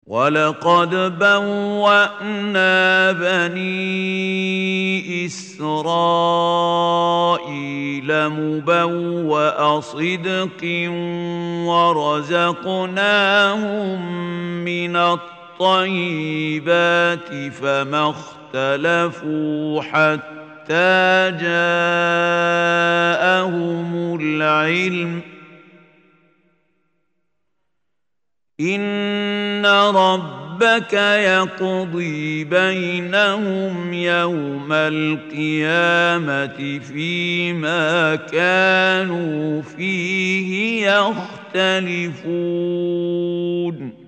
ولقد بوأنا بني إسرائيل مبوأ صدق ورزقناهم من الطيبات فما اختلفوا حتى جاءهم العلم إن ربك يقضي بينهم يوم القيامة فيما كانوا فيه يختلفون